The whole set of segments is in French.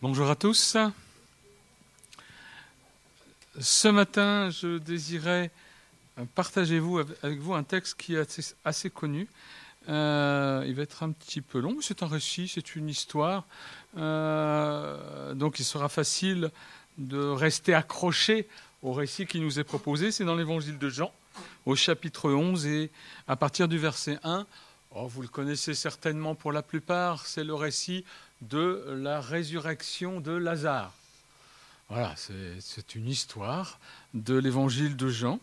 Bonjour à tous. Ce matin, je désirais partager avec vous un texte qui est assez connu. Il va être un petit peu long, c'est un récit, c'est une histoire. Donc il sera facile de rester accroché au récit qui nous est proposé. C'est dans l'évangile de Jean, au chapitre 11 et à partir du verset 1. Oh, vous le connaissez certainement pour la plupart, c'est le récit de la résurrection de Lazare. Voilà, c'est une histoire de l'évangile de Jean.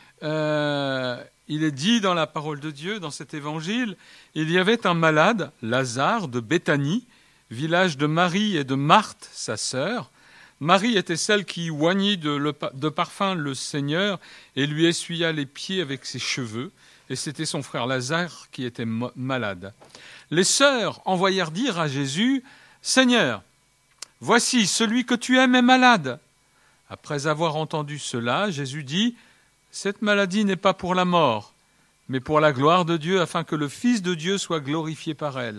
Il est dit dans la parole de Dieu, dans cet évangile, il y avait un malade, Lazare, de Béthanie, village de Marie et de Marthe, sa sœur. Marie était celle qui oignit de parfum le Seigneur et lui essuya les pieds avec ses cheveux. Et c'était son frère Lazare qui était malade. Les sœurs envoyèrent dire à Jésus, « Seigneur, voici, celui que tu aimes est malade. » Après avoir entendu cela, Jésus dit, « Cette maladie n'est pas pour la mort, mais pour la gloire de Dieu, afin que le Fils de Dieu soit glorifié par elle. »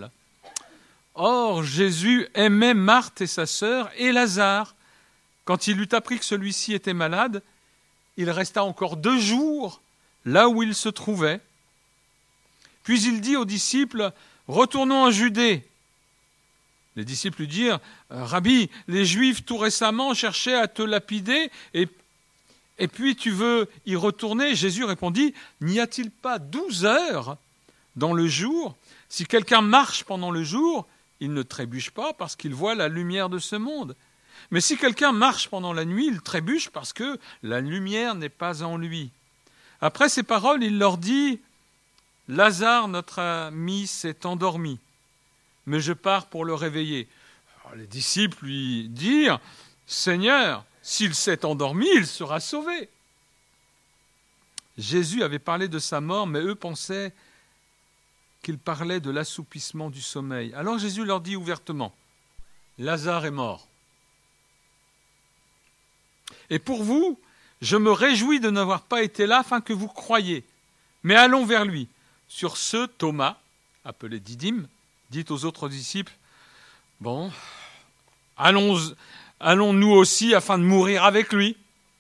Or, Jésus aimait Marthe et sa sœur et Lazare. Quand il eut appris que celui-ci était malade, il resta encore 2 jours là où il se trouvait. Puis il dit aux disciples, « Retournons en Judée. » Les disciples lui dirent, « Rabbi, les Juifs tout récemment cherchaient à te lapider et puis tu veux y retourner ?» Jésus répondit, « N'y a-t-il pas 12 heures dans le jour ? Si quelqu'un marche pendant le jour, il ne trébuche pas parce qu'il voit la lumière de ce monde. Mais si quelqu'un marche pendant la nuit, il trébuche parce que la lumière n'est pas en lui. » Après ces paroles, il leur dit, « Lazare, notre ami, s'est endormi, mais je pars pour le réveiller. » Alors, les disciples lui dirent, « Seigneur, s'il s'est endormi, il sera sauvé. » Jésus avait parlé de sa mort, mais eux pensaient qu'il parlait de l'assoupissement du sommeil. Alors Jésus leur dit ouvertement, « Lazare est mort. Et pour vous, je me réjouis de n'avoir pas été là afin que vous croyiez. Mais allons vers lui. » Sur ce, Thomas, appelé Didyme, dit aux autres disciples, « Bon, allons nous aussi afin de mourir avec lui. »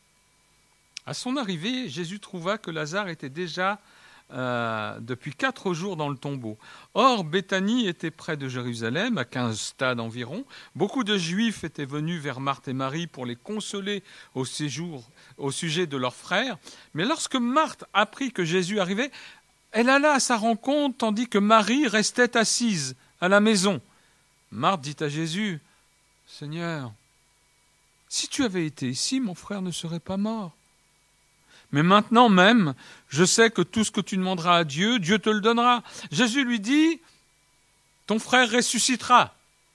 À son arrivée, Jésus trouva que Lazare était déjà depuis 4 jours dans le tombeau. Or, Béthanie était près de Jérusalem, à 15 stades environ. Beaucoup de Juifs étaient venus vers Marthe et Marie pour les consoler au sujet de leur frère. Mais lorsque Marthe apprit que Jésus arrivait, elle alla à sa rencontre, tandis que Marie restait assise à la maison. Marthe dit à Jésus, « Seigneur, si tu avais été ici, mon frère ne serait pas mort. Mais maintenant même, je sais que tout ce que tu demanderas à Dieu, Dieu te le donnera. » Jésus lui dit, « Ton frère ressuscitera. »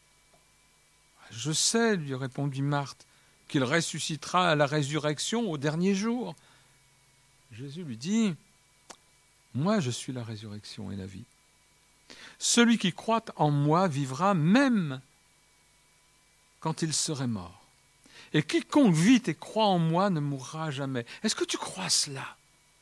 « Je sais, lui répondit Marthe, qu'il ressuscitera à la résurrection au dernier jour. » Jésus lui dit, « Moi je suis la résurrection et la vie. Celui qui croit en moi vivra même quand il serait mort. Et quiconque vit et croit en moi ne mourra jamais. Est-ce que tu crois cela ?»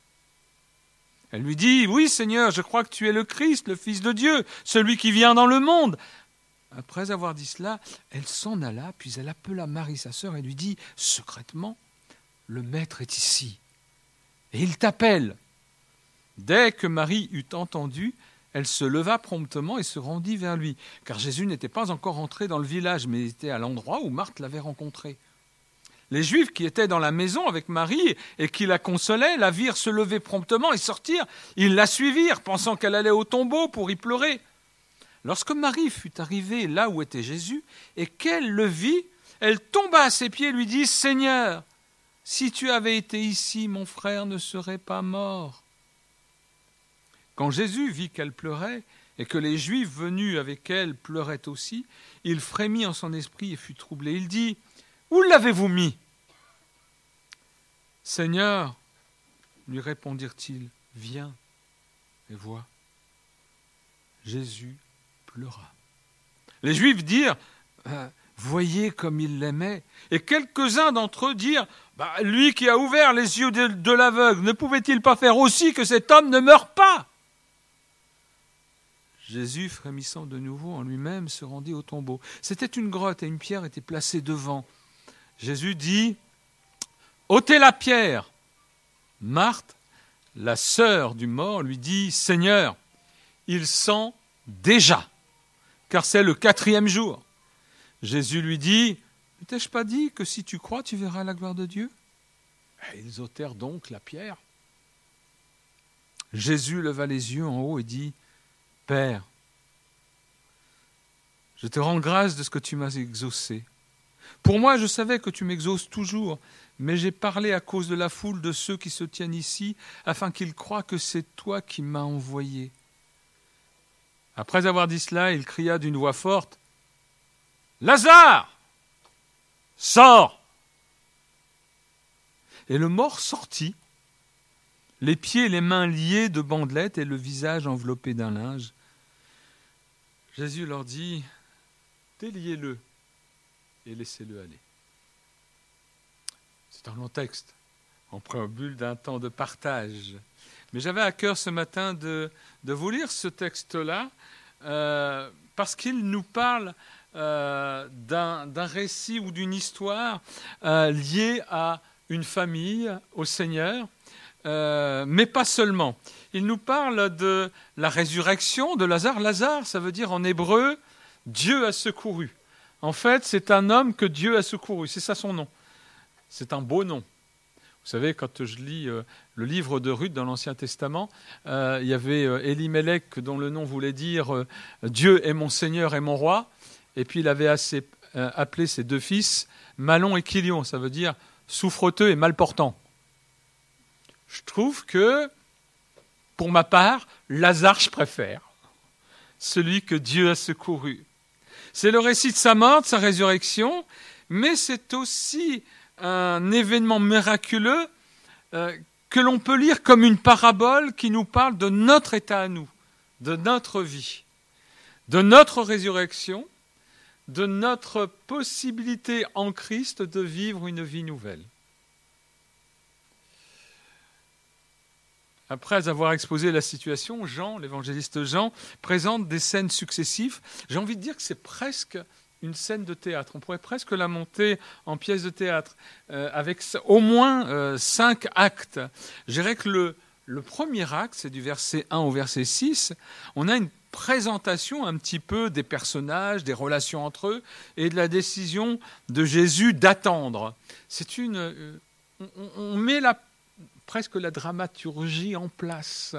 Elle lui dit, « Oui, Seigneur, je crois que tu es le Christ, le Fils de Dieu, celui qui vient dans le monde. » Après avoir dit cela, elle s'en alla, puis elle appela Marie, sa sœur, et lui dit secrètement, « Le Maître est ici, et il t'appelle. » Dès que Marie eut entendu, elle se leva promptement et se rendit vers lui, car Jésus n'était pas encore entré dans le village, mais était à l'endroit où Marthe l'avait rencontré. Les Juifs qui étaient dans la maison avec Marie et qui la consolaient la virent se lever promptement et sortir. Ils la suivirent, pensant qu'elle allait au tombeau pour y pleurer. Lorsque Marie fut arrivée là où était Jésus et qu'elle le vit, elle tomba à ses pieds et lui dit, « Seigneur, si tu avais été ici, mon frère ne serait pas mort. » Quand Jésus vit qu'elle pleurait et que les Juifs venus avec elle pleuraient aussi, il frémit en son esprit et fut troublé. Il dit, « Où l'avez-vous mis ?» « Seigneur, lui répondirent-ils, viens et vois. » Jésus pleura. Les Juifs dirent, « Voyez comme il l'aimait. » Et quelques-uns d'entre eux dirent, « Lui qui a ouvert les yeux de l'aveugle, ne pouvait-il pas faire aussi que cet homme ne meure pas ?» Jésus, frémissant de nouveau en lui-même, se rendit au tombeau. C'était une grotte et une pierre était placée devant. Jésus dit « ôtez la pierre !» Marthe, la sœur du mort, lui dit « Seigneur, il sent déjà, car c'est le 4e jour. » Jésus lui dit « Ne t'ai-je pas dit que si tu crois, tu verras la gloire de Dieu ?» Et ils ôtèrent donc la pierre. Jésus leva les yeux en haut et dit « Père, je te rends grâce de ce que tu m'as exaucé. Pour moi, je savais que tu m'exauces toujours, mais j'ai parlé à cause de la foule de ceux qui se tiennent ici, afin qu'ils croient que c'est toi qui m'as envoyé. » Après avoir dit cela, il cria d'une voix forte « Lazare, sors !» Et le mort sortit, les pieds et les mains liés de bandelettes et le visage enveloppé d'un linge. Jésus leur dit « Déliez-le et laissez-le aller. » C'est un long texte, en préambule d'un temps de partage. Mais j'avais à cœur ce matin de vous lire ce texte-là, parce qu'il nous parle d'un récit ou d'une histoire liée à une famille, au Seigneur, mais pas seulement. Il nous parle de la résurrection de Lazare. Lazare, ça veut dire en hébreu « Dieu a secouru ». En fait, c'est un homme que Dieu a secouru, c'est ça son nom. C'est un beau nom. Vous savez, quand je lis le livre de Ruth dans l'Ancien Testament, il y avait Élimélec dont le nom voulait dire « Dieu est mon Seigneur et mon roi ». Et puis il avait appelé ses 2 fils Mahlon et Chilion, ça veut dire souffreteux et malportant. Je trouve que, pour ma part, Lazare, je préfère. Celui que Dieu a secouru. C'est le récit de sa mort, de sa résurrection, mais c'est aussi un événement miraculeux que l'on peut lire comme une parabole qui nous parle de notre état à nous, de notre vie, de notre résurrection, de notre possibilité en Christ de vivre une vie nouvelle. Après avoir exposé la situation, Jean, l'évangéliste Jean, présente des scènes successives. J'ai envie de dire que c'est presque une scène de théâtre. On pourrait presque la monter en pièce de théâtre, avec au moins 5 actes. Je dirais que le premier acte, c'est du verset 1 au verset 6. On a une présentation un petit peu des personnages, des relations entre eux, et de la décision de Jésus d'attendre. On met presque la dramaturgie en place.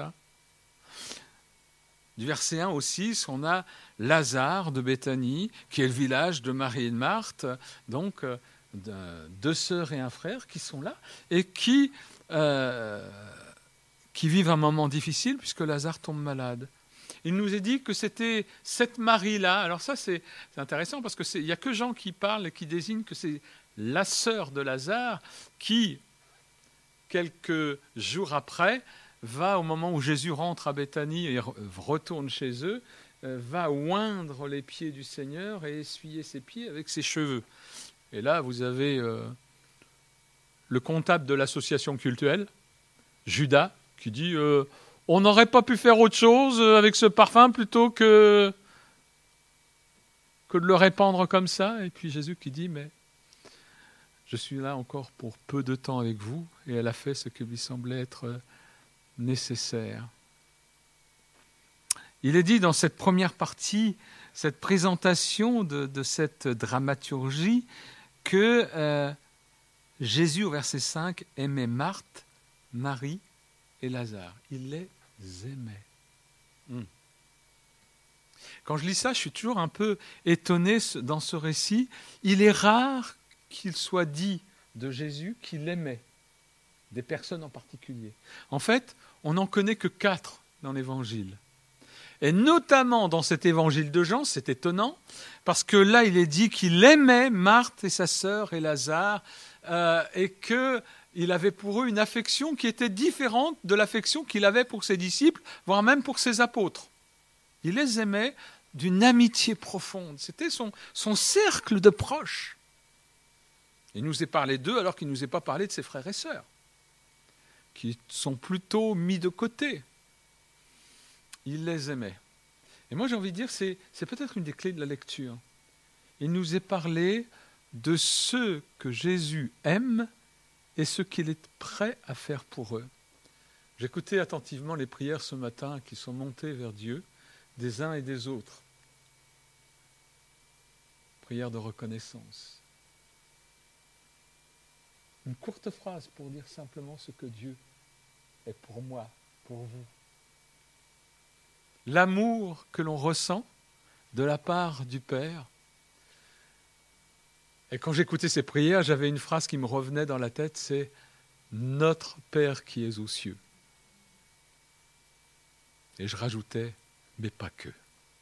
Du verset 1 au 6, on a Lazare de Béthanie, qui est le village de Marie et de Marthe, donc 2 sœurs et un frère qui sont là, et qui vivent un moment difficile puisque Lazare tombe malade. Il nous est dit que c'était cette Marie-là. Alors ça, c'est intéressant parce qu'il n'y a que Jean qui parle et qui désigne que c'est la sœur de Lazare qui, quelques jours après, va, au moment où Jésus rentre à Béthanie et retourne chez eux, va oindre les pieds du Seigneur et essuyer ses pieds avec ses cheveux. Et là, vous avez le comptable de l'association cultuelle, Judas, qui dit on n'aurait pas pu faire autre chose avec ce parfum plutôt que de le répandre comme ça. Et puis Jésus qui dit mais je suis là encore pour peu de temps avec vous. Et elle a fait ce qui lui semblait être nécessaire. Il est dit dans cette première partie, cette présentation de cette dramaturgie, que Jésus, au verset 5, aimait Marthe, Marie et Lazare. Il les aimait. Quand je lis ça, je suis toujours un peu étonné dans ce récit. Il est rare qu'il soit dit de Jésus qu'il aimait des personnes en particulier. En fait, on n'en connaît que 4 dans l'Évangile. Et notamment dans cet Évangile de Jean, c'est étonnant, parce que là, il est dit qu'il aimait Marthe et sa sœur et Lazare, et qu'il avait pour eux une affection qui était différente de l'affection qu'il avait pour ses disciples, voire même pour ses apôtres. Il les aimait d'une amitié profonde. C'était son cercle de proches. Il nous est parlé d'eux alors qu'il ne nous est pas parlé de ses frères et sœurs, qui sont plutôt mis de côté. Il les aimait. Et moi j'ai envie de dire, c'est peut-être une des clés de la lecture. Il nous est parlé de ceux que Jésus aime et ce qu'il est prêt à faire pour eux. J'écoutais attentivement les prières ce matin qui sont montées vers Dieu, des uns et des autres. Prière de reconnaissance. Une courte phrase pour dire simplement ce que Dieu est pour moi, pour vous. L'amour que l'on ressent de la part du Père. Et quand j'écoutais ces prières, j'avais une phrase qui me revenait dans la tête, c'est « Notre Père qui es aux cieux ». Et je rajoutais « mais pas que ».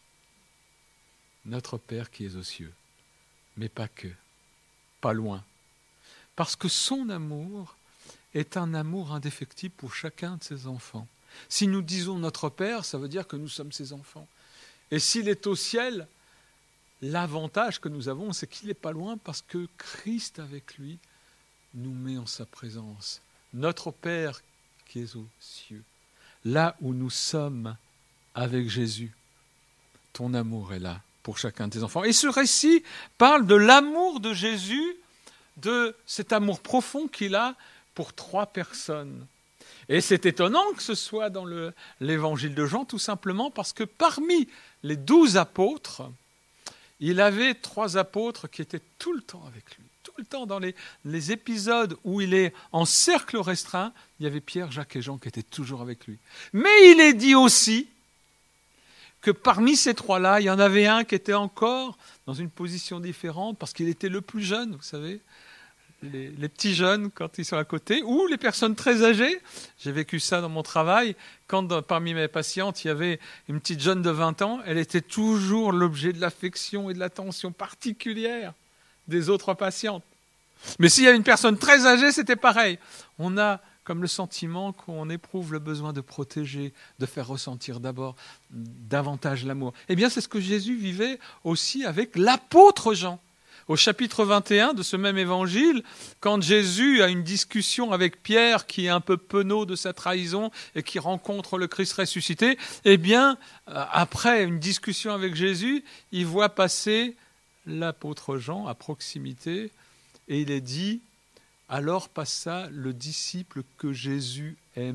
Notre Père qui es aux cieux, mais pas que, pas loin. Parce que son amour est un amour indéfectible pour chacun de ses enfants. Si nous disons notre Père, ça veut dire que nous sommes ses enfants. Et s'il est au ciel, l'avantage que nous avons, c'est qu'il n'est pas loin parce que Christ avec lui nous met en sa présence. Notre Père qui est aux cieux, là où nous sommes avec Jésus, ton amour est là pour chacun de tes enfants. Et ce récit parle de l'amour de Jésus, de cet amour profond qu'il a pour 3 personnes. Et c'est étonnant que ce soit dans l'évangile de Jean, tout simplement parce que parmi les 12 apôtres, il avait 3 apôtres qui étaient tout le temps avec lui. Tout le temps dans les épisodes où il est en cercle restreint, il y avait Pierre, Jacques et Jean qui étaient toujours avec lui. Mais il est dit aussi que parmi ces 3-là, il y en avait un qui était encore dans une position différente parce qu'il était le plus jeune, vous savez. Les petits jeunes quand ils sont à côté, ou les personnes très âgées. J'ai vécu ça dans mon travail. Quand parmi mes patientes, il y avait une petite jeune de 20 ans, elle était toujours l'objet de l'affection et de l'attention particulière des autres patientes. Mais s'il y a une personne très âgée, c'était pareil. On a comme le sentiment qu'on éprouve le besoin de protéger, de faire ressentir d'abord davantage l'amour. Eh bien, c'est ce que Jésus vivait aussi avec l'apôtre Jean. Au chapitre 21 de ce même évangile, quand Jésus a une discussion avec Pierre qui est un peu penaud de sa trahison et qui rencontre le Christ ressuscité, eh bien, après une discussion avec Jésus, il voit passer l'apôtre Jean à proximité et il est dit « Alors passa le disciple que Jésus aimait. »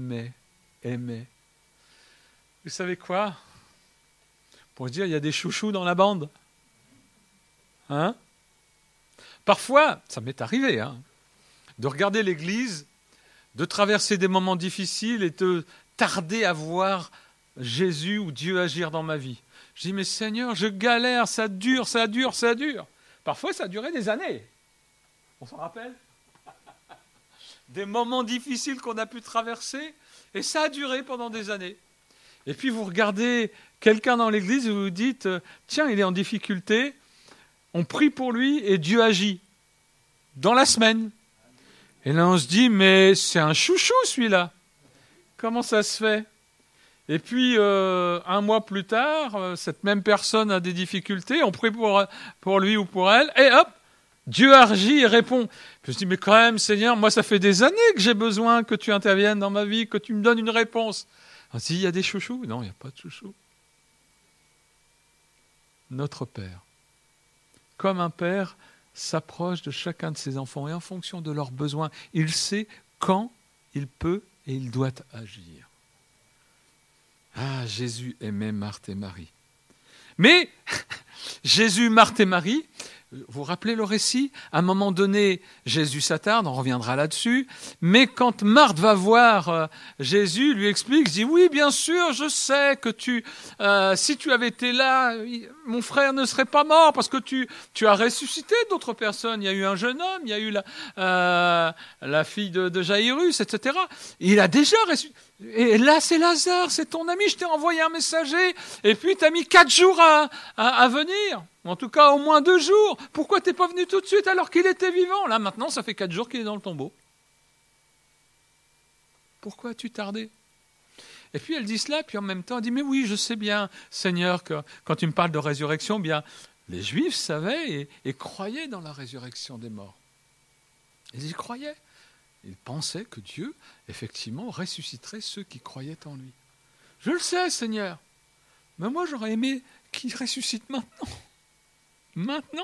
Vous savez quoi ? Pour dire, il y a des chouchous dans la bande. Hein ? Parfois, ça m'est arrivé, de regarder l'église, de traverser des moments difficiles et de tarder à voir Jésus ou Dieu agir dans ma vie. Je dis, mais Seigneur, je galère, ça dure. Parfois, ça a duré des années. On s'en rappelle ? Des moments difficiles qu'on a pu traverser, et ça a duré pendant des années. Et puis, vous regardez quelqu'un dans l'église et vous vous dites, tiens, il est en difficulté, on prie pour lui et Dieu agit dans la semaine. Et là, on se dit, mais c'est un chouchou celui-là. Comment ça se fait ? Et puis, 1 mois plus tard, cette même personne a des difficultés, on prie pour lui ou pour elle, et hop, Dieu agit et répond. Puis je dis, mais quand même, Seigneur, moi, ça fait des années que j'ai besoin que tu interviennes dans ma vie, que tu me donnes une réponse. On se dit, il y a des chouchous ? Non, il n'y a pas de chouchous. Notre Père. Comme un père s'approche de chacun de ses enfants et en fonction de leurs besoins, il sait quand il peut et il doit agir. Ah, Jésus aimait Marthe et Marie. Mais Jésus, Marthe et Marie, vous vous rappelez le récit ? À un moment donné, Jésus s'attarde, on reviendra là-dessus, mais quand Marthe va voir Jésus, lui explique, dit « Oui, bien sûr, je sais que si tu avais été là, mon frère ne serait pas mort parce que tu as ressuscité d'autres personnes. Il y a eu un jeune homme, il y a eu la fille de Jaïrus, etc. Il a déjà ressuscité. Et là, c'est Lazare, c'est ton ami, je t'ai envoyé un messager, et puis tu as mis 4 jours à venir. En tout cas, au moins 2 jours. Pourquoi t'es pas venu tout de suite alors qu'il était vivant ? Là, maintenant, ça fait 4 jours qu'il est dans le tombeau. Pourquoi as-tu tardé ? Et puis elle dit cela, puis en même temps, elle dit, mais oui, je sais bien, Seigneur, que quand tu me parles de résurrection, bien, les Juifs savaient et croyaient dans la résurrection des morts. Ils y croyaient. Ils pensaient que Dieu, effectivement, ressusciterait ceux qui croyaient en lui. Je le sais, Seigneur. Mais moi, j'aurais aimé qu'il ressuscite maintenant. Maintenant.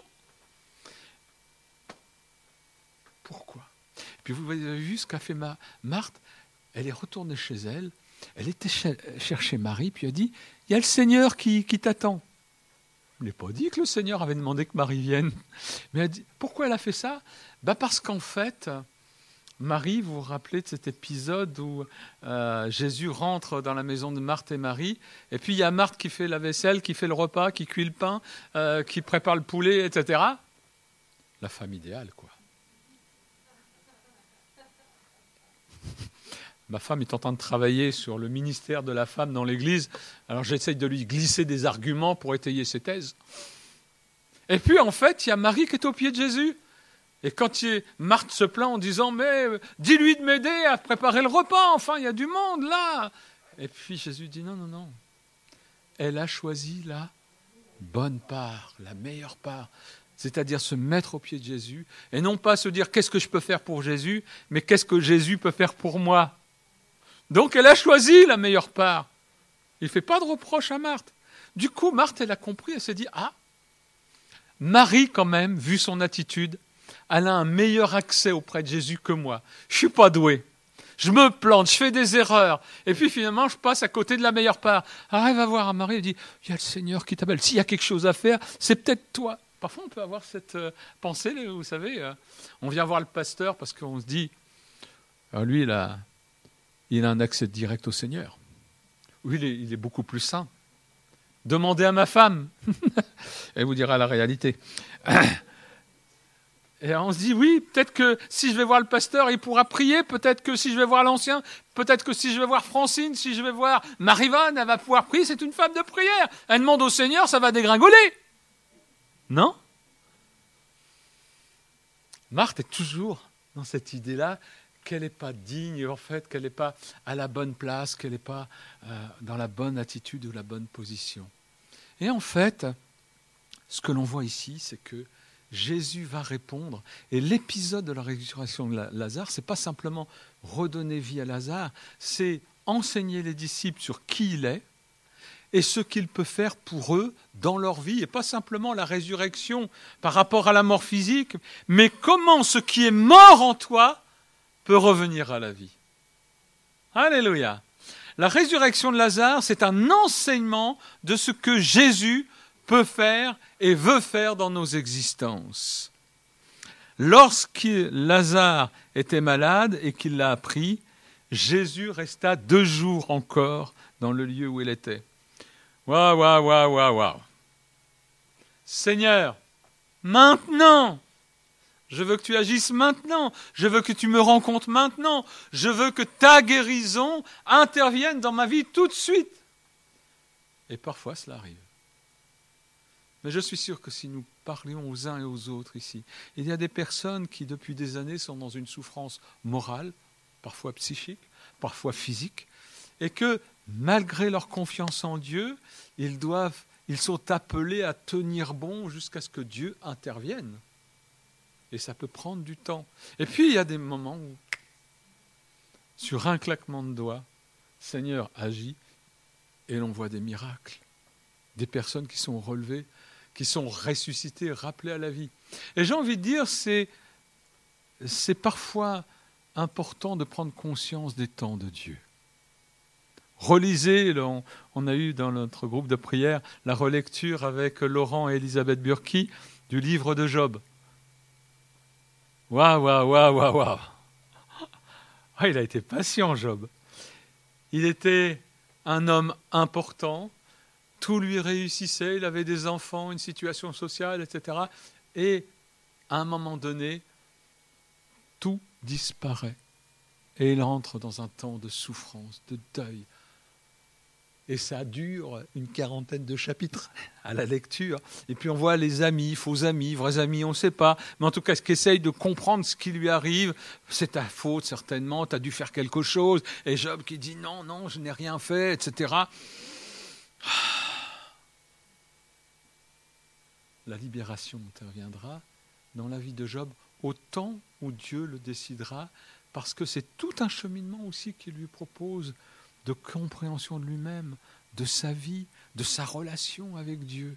Pourquoi? Puis vous avez vu ce qu'a fait Marthe. Elle est retournée chez elle. Elle était chercher Marie, puis elle a dit, il y a le Seigneur qui t'attend. Je n'ai pas dit que le Seigneur avait demandé que Marie vienne. Mais elle dit, pourquoi elle a fait ça? Parce qu'en fait, Marie, vous vous rappelez de cet épisode où Jésus rentre dans la maison de Marthe et Marie, et puis il y a Marthe qui fait la vaisselle, qui fait le repas, qui cuit le pain, qui prépare le poulet, etc. La femme idéale, quoi. Ma femme est en train de travailler sur le ministère de la femme dans l'Église, alors j'essaye de lui glisser des arguments pour étayer ses thèses. Et puis en fait, il y a Marie qui est au pied de Jésus. Et quand Marthe se plaint en disant « Mais dis-lui de m'aider à préparer le repas, enfin, il y a du monde là !» Et puis Jésus dit « Non, non, non. Elle a choisi la bonne part, la meilleure part. » C'est-à-dire se mettre au pied de Jésus et non pas se dire « Qu'est-ce que je peux faire pour Jésus ?» mais « Qu'est-ce que Jésus peut faire pour moi ?» Donc elle a choisi la meilleure part. Il ne fait pas de reproche à Marthe. Du coup, Marthe, elle a compris, elle s'est dit « Ah, Marie quand même, vu son attitude, elle a un meilleur accès auprès de Jésus que moi. Je ne suis pas doué. Je me plante, je fais des erreurs. Et puis finalement, je passe à côté de la meilleure part. Alors elle va voir Marie et dit, il y a le Seigneur qui t'appelle. S'il y a quelque chose à faire, c'est peut-être toi. Parfois, on peut avoir cette pensée, vous savez. On vient voir le pasteur parce qu'on se dit, lui, il a un accès direct au Seigneur. Oui, il est beaucoup plus saint. Demandez à ma femme. Elle vous dira la réalité. Et on se dit, oui, peut-être que si je vais voir le pasteur, il pourra prier. Peut-être que si je vais voir l'ancien, peut-être que si je vais voir Francine, si je vais voir Marivonne, elle va pouvoir prier. C'est une femme de prière. Elle demande au Seigneur, ça va dégringoler. Non? Marthe est toujours dans cette idée-là qu'elle n'est pas digne, en fait, qu'elle n'est pas à la bonne place, qu'elle n'est pas dans la bonne attitude ou la bonne position. Et en fait, ce que l'on voit ici, c'est que Jésus va répondre. Et l'épisode de la résurrection de Lazare, ce n'est pas simplement redonner vie à Lazare, c'est enseigner les disciples sur qui il est et ce qu'il peut faire pour eux dans leur vie. Et pas simplement la résurrection par rapport à la mort physique, mais comment ce qui est mort en toi peut revenir à la vie. Alléluia. La résurrection de Lazare, c'est un enseignement de ce que Jésus peut faire et veut faire dans nos existences. Lorsque Lazare était malade et qu'il l'a appris, Jésus resta 2 jours encore dans le lieu où il était. Waouh, waouh, waouh, waouh, waouh. Seigneur, maintenant, je veux que tu agisses maintenant, je veux que tu me rencontres maintenant, je veux que ta guérison intervienne dans ma vie tout de suite. Et parfois cela arrive. Mais je suis sûr que si nous parlions aux uns et aux autres ici, il y a des personnes qui depuis des années sont dans une souffrance morale, parfois psychique, parfois physique, et que malgré leur confiance en Dieu, ils sont appelés à tenir bon jusqu'à ce que Dieu intervienne. Et ça peut prendre du temps. Et puis il y a des moments où, sur un claquement de doigts, Seigneur agit et l'on voit des miracles. Des personnes qui sont relevées, qui sont ressuscitées, rappelées à la vie. Et j'ai envie de dire, c'est parfois important de prendre conscience des temps de Dieu. Relisez, on a eu dans notre groupe de prière la relecture avec Laurent et Elisabeth Burki du livre de Job. Waouh, waouh, waouh, waouh, waouh. Oh, il a été patient, Job. Il était un homme important, tout lui réussissait, il avait des enfants, une situation sociale, etc. Et à un moment donné, tout disparaît. Et il entre dans un temps de souffrance, de deuil. Et ça dure une 40aine de chapitres à la lecture. Et puis on voit les amis, faux amis, vrais amis, on ne sait pas. Mais en tout cas, ce qui essaye de comprendre ce qui lui arrive, c'est ta faute certainement, tu as dû faire quelque chose. Et Job qui dit non, non, je n'ai rien fait, etc. La libération interviendra dans la vie de Job au temps où Dieu le décidera, parce que c'est tout un cheminement aussi qu'il lui propose de compréhension de lui-même, de sa vie, de sa relation avec Dieu.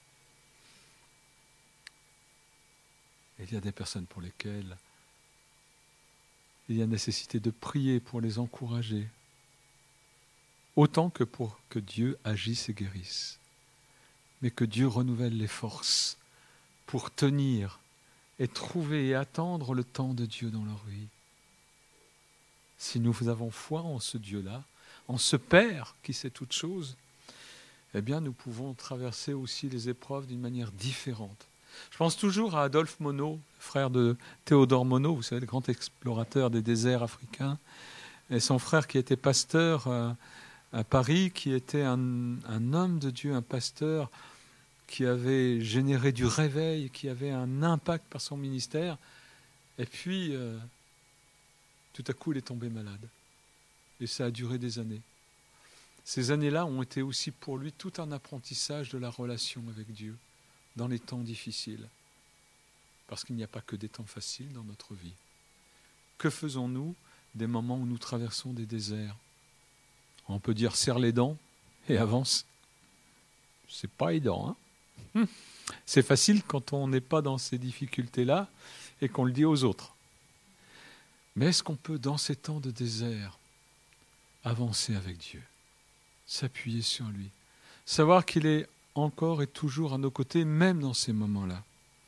Et il y a des personnes pour lesquelles il y a nécessité de prier pour les encourager, autant que pour que Dieu agisse et guérisse, mais que Dieu renouvelle les forces pour tenir et trouver et attendre le temps de Dieu dans leur vie. Si nous avons foi en ce Dieu-là, en ce Père qui sait toutes choses, eh bien nous pouvons traverser aussi les épreuves d'une manière différente. Je pense toujours à Adolphe Monod, frère de Théodore Monod, vous savez, le grand explorateur des déserts africains, et son frère qui était pasteur à Paris, qui était un homme de Dieu, un pasteur qui avait généré du réveil, qui avait un impact par son ministère, et puis tout à coup il est tombé malade. Et ça a duré des années. Ces années-là ont été aussi pour lui tout un apprentissage de la relation avec Dieu, dans les temps difficiles. Parce qu'il n'y a pas que des temps faciles dans notre vie. Que faisons-nous des moments où nous traversons des déserts? On peut dire serre les dents et avance. C'est pas aidant, hein? C'est facile quand on n'est pas dans ces difficultés-là et qu'on le dit aux autres. Mais est-ce qu'on peut, dans ces temps de désert, avancer avec Dieu, s'appuyer sur lui, savoir qu'il est encore et toujours à nos côtés, même dans ces moments-là?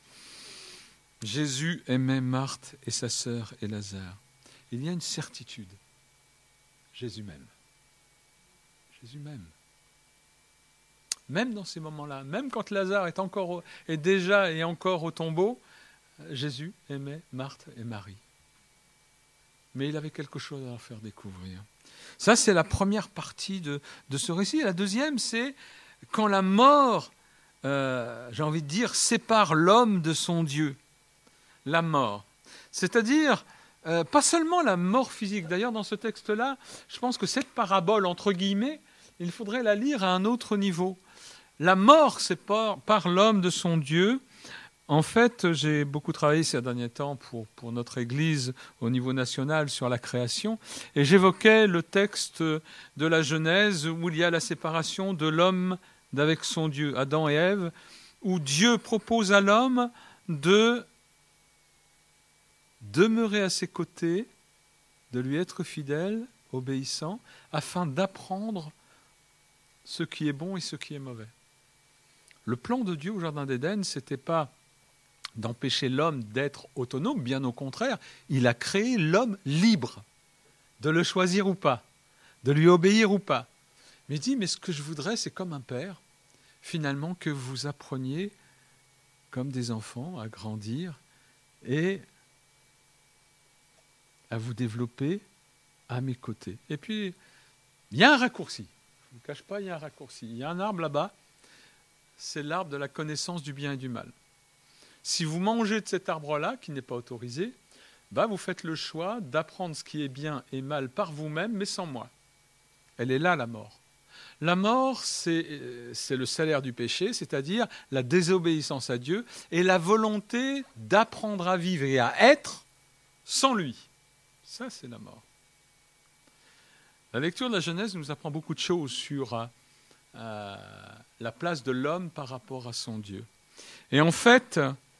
Jésus aimait Marthe et sa sœur et Lazare. Il y a une certitude. Jésus m'aime. Jésus m'aime. Même dans ces moments-là, même quand Lazare est déjà au tombeau, Jésus aimait Marthe et Marie. Mais il avait quelque chose à leur faire découvrir. Ça, c'est la première partie de ce récit. La deuxième, c'est quand la mort, j'ai envie de dire, sépare l'homme de son Dieu. La mort. C'est-à-dire, pas seulement la mort physique. D'ailleurs, dans ce texte-là, je pense que cette parabole, entre guillemets, il faudrait la lire à un autre niveau. La mort sépare l'homme de son Dieu. En fait, j'ai beaucoup travaillé ces derniers temps pour notre Église au niveau national sur la création, et j'évoquais le texte de la Genèse où il y a la séparation de l'homme d'avec son Dieu, Adam et Ève, où Dieu propose à l'homme de demeurer à ses côtés, de lui être fidèle, obéissant, afin d'apprendre ce qui est bon et ce qui est mauvais. Le plan de Dieu au Jardin d'Éden, ce n'était pas d'empêcher l'homme d'être autonome, bien au contraire, il a créé l'homme libre, de le choisir ou pas, de lui obéir ou pas. Mais il dit, mais ce que je voudrais, c'est comme un père, finalement, que vous appreniez, comme des enfants, à grandir et à vous développer à mes côtés. Et puis, il y a un raccourci. Je ne vous cache pas, il y a un raccourci. Il y a un arbre là-bas, c'est l'arbre de la connaissance du bien et du mal. Si vous mangez de cet arbre-là, qui n'est pas autorisé, vous faites le choix d'apprendre ce qui est bien et mal par vous-même, mais sans moi. Elle est là, la mort. La mort, c'est le salaire du péché, c'est-à-dire la désobéissance à Dieu et la volonté d'apprendre à vivre et à être sans lui. Ça, c'est la mort. La lecture de la Genèse nous apprend beaucoup de choses sur la place de l'homme par rapport à son Dieu. Et en fait,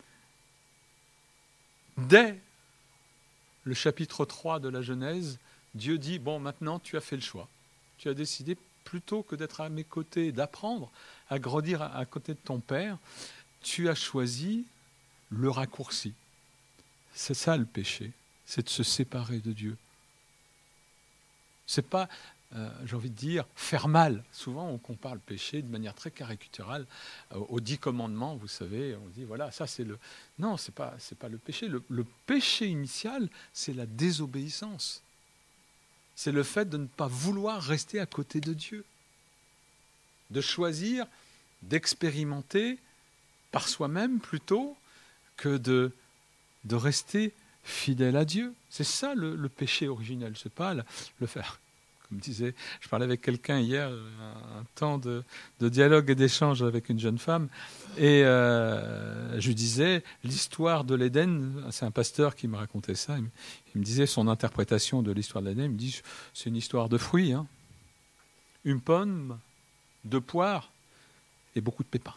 dès le chapitre 3 de la Genèse, Dieu dit, bon, maintenant tu as fait le choix. Tu as décidé, plutôt que d'être à mes côtés, d'apprendre à grandir à côté de ton père, tu as choisi le raccourci. C'est ça le péché, c'est de se séparer de Dieu. C'est pas, j'ai envie de dire, faire mal. Souvent, on compare le péché de manière très caricaturale aux 10 commandements, vous savez. On dit, voilà, ça c'est le... Non, c'est pas le péché. Le péché initial, c'est la désobéissance. C'est le fait de ne pas vouloir rester à côté de Dieu. De choisir, d'expérimenter par soi-même plutôt que de rester fidèle à Dieu. C'est ça le péché originel, c'est pas le faire. Comme disait, je parlais avec quelqu'un hier, un temps de dialogue et d'échange avec une jeune femme, et je lui disais, l'histoire de l'Éden, c'est un pasteur qui me racontait ça, il me disait son interprétation de l'histoire de l'Éden, il me dit, c'est une histoire de fruits, hein. une pomme, 2 poires et beaucoup de pépins.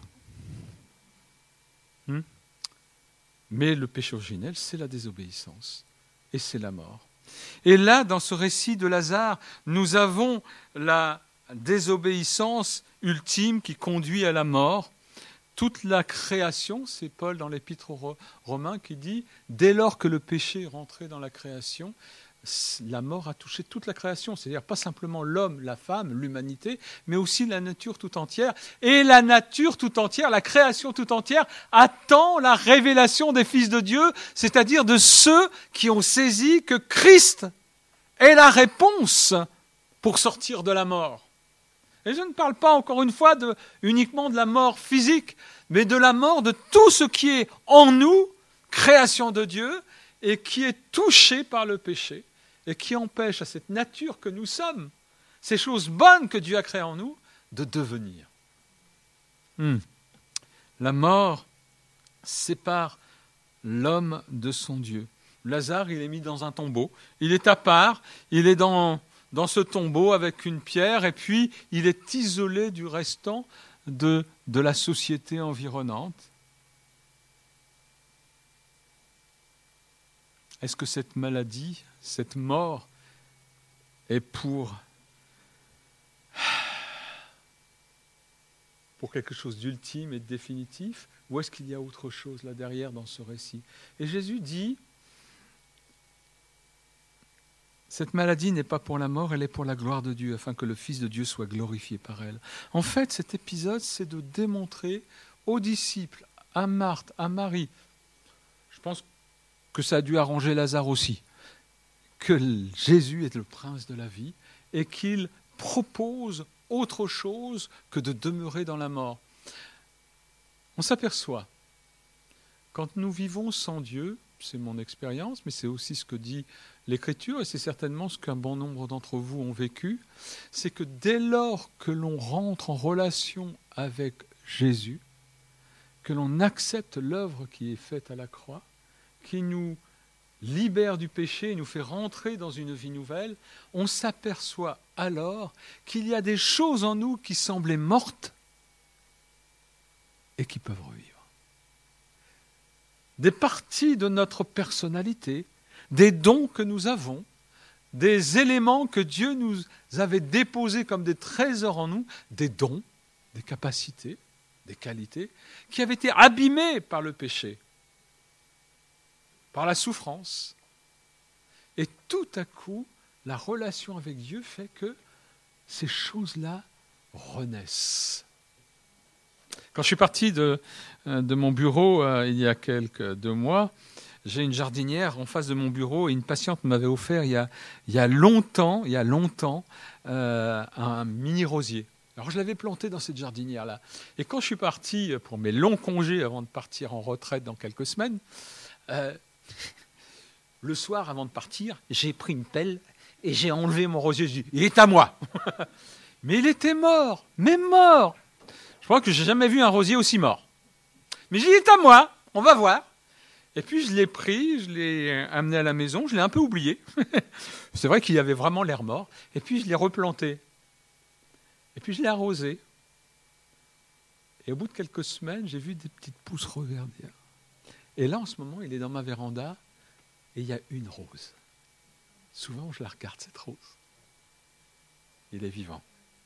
Mais le péché originel, c'est la désobéissance et c'est la mort. Et là, dans ce récit de Lazare, nous avons la désobéissance ultime qui conduit à la mort. Toute la création, c'est Paul dans l'Épître aux Romains qui dit « Dès lors que le péché est rentré dans la création, la mort a touché toute la création, c'est-à-dire pas simplement l'homme, la femme, l'humanité, mais aussi la nature tout entière. Et la nature tout entière, la création tout entière, attend la révélation des fils de Dieu, c'est-à-dire de ceux qui ont saisi que Christ est la réponse pour sortir de la mort. Et je ne parle pas encore une fois uniquement de la mort physique, mais de la mort de tout ce qui est en nous, création de Dieu, et qui est touché par le péché, et qui empêche à cette nature que nous sommes, ces choses bonnes que Dieu a créées en nous, de devenir. La mort sépare l'homme de son Dieu. Lazare, il est mis dans un tombeau, il est à part, il est dans ce tombeau avec une pierre, et puis il est isolé du restant de la société environnante. Est-ce que cette maladie, cette mort, est pour quelque chose d'ultime et de définitif, ou est-ce qu'il y a autre chose là derrière dans ce récit? Et Jésus dit, cette maladie n'est pas pour la mort, elle est pour la gloire de Dieu, afin que le Fils de Dieu soit glorifié par elle. En fait, cet épisode, c'est de démontrer aux disciples, à Marthe, à Marie, je pense que ça a dû arranger Lazare aussi, que Jésus est le prince de la vie et qu'il propose autre chose que de demeurer dans la mort. On s'aperçoit, quand nous vivons sans Dieu, c'est mon expérience, mais c'est aussi ce que dit l'Écriture, et c'est certainement ce qu'un bon nombre d'entre vous ont vécu, c'est que dès lors que l'on rentre en relation avec Jésus, que l'on accepte l'œuvre qui est faite à la croix, qui nous libère du péché et nous fait rentrer dans une vie nouvelle, on s'aperçoit alors qu'il y a des choses en nous qui semblaient mortes et qui peuvent revivre. Des parties de notre personnalité, des dons que nous avons, des éléments que Dieu nous avait déposés comme des trésors en nous, des dons, des capacités, des qualités, qui avaient été abîmés par le péché, par la souffrance. Et tout à coup, la relation avec Dieu fait que ces choses-là renaissent. Quand je suis parti de mon bureau il y a 2 mois, j'ai une jardinière en face de mon bureau et une patiente m'avait offert il y a longtemps un mini rosier. Alors je l'avais planté dans cette jardinière-là. Et quand je suis parti pour mes longs congés avant de partir en retraite dans quelques semaines, le soir avant de partir, j'ai pris une pelle et j'ai enlevé mon rosier. Je dis, il est à moi. Mais il était mort, mais mort. Je crois que j'ai jamais vu un rosier aussi mort. Mais j'ai dit, il est à moi, on va voir. Et puis je l'ai pris, je l'ai amené à la maison, je l'ai un peu oublié. C'est vrai qu'il avait vraiment l'air mort. Et puis je l'ai replanté. Et puis je l'ai arrosé. Et au bout de quelques semaines, j'ai vu des petites pousses reverdir. Et là, en ce moment, il est dans ma véranda et il y a une rose. Souvent, je la regarde, cette rose. Il est vivant.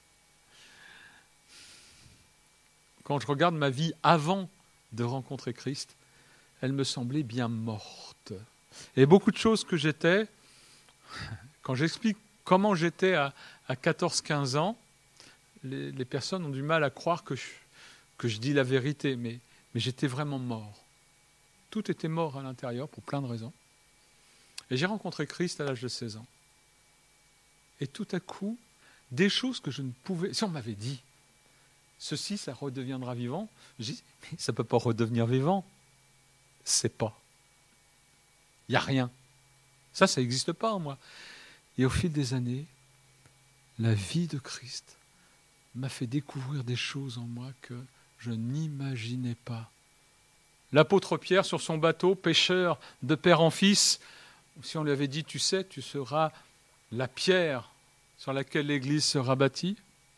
Quand je regarde ma vie avant de rencontrer Christ, elle me semblait bien morte. Et beaucoup de choses que j'étais, quand j'explique comment j'étais à 14-15 ans, les personnes ont du mal à croire que je dis la vérité, mais j'étais vraiment mort. Tout était mort à l'intérieur pour plein de raisons. Et j'ai rencontré Christ à l'âge de 16 ans. Et tout à coup, des choses que je ne pouvais... Si on m'avait dit, ceci, ça redeviendra vivant, je dis, mais ça ne peut pas redevenir vivant. C'est pas. Il n'y a rien. Ça n'existe pas en moi. Et au fil des années, la vie de Christ m'a fait découvrir des choses en moi que je n'imaginais pas. L'apôtre Pierre, sur son bateau, pêcheur de père en fils, si on lui avait dit, tu sais, tu seras la pierre sur laquelle l'Église sera bâtie,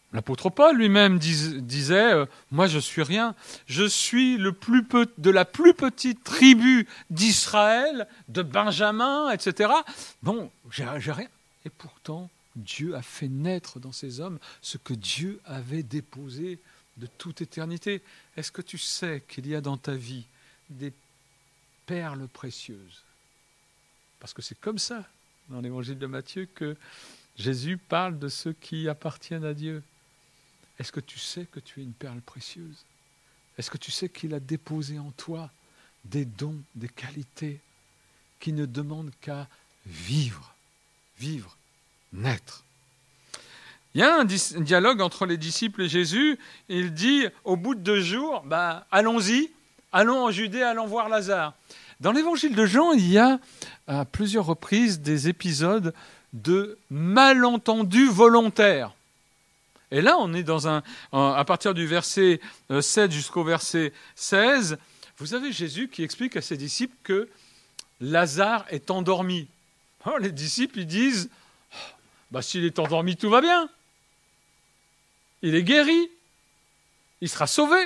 L'apôtre Paul lui-même disait moi je suis rien, je suis de la plus petite tribu d'Israël, de Benjamin, etc. Bon, j'ai rien. Et pourtant, Dieu a fait naître dans ces hommes ce que Dieu avait déposé de toute éternité. Est-ce que tu sais qu'il y a dans ta vie des perles précieuses? Parce que c'est comme ça, dans l'évangile de Matthieu, que Jésus parle de ceux qui appartiennent à Dieu. Est-ce que tu sais que tu es une perle précieuse? Est-ce que tu sais qu'il a déposé en toi des dons, des qualités qui ne demandent qu'à vivre, naître? Il y a un dialogue entre les disciples et Jésus. Il dit, au bout de 2 jours, allons-y, allons en Judée, allons voir Lazare. Dans l'évangile de Jean, il y a à plusieurs reprises des épisodes de malentendus volontaires. Et là, on est à partir du verset 7 jusqu'au verset 16, vous avez Jésus qui explique à ses disciples que Lazare est endormi. Alors, les disciples, ils disent, s'il est endormi, tout va bien. Il est guéri. Il sera sauvé.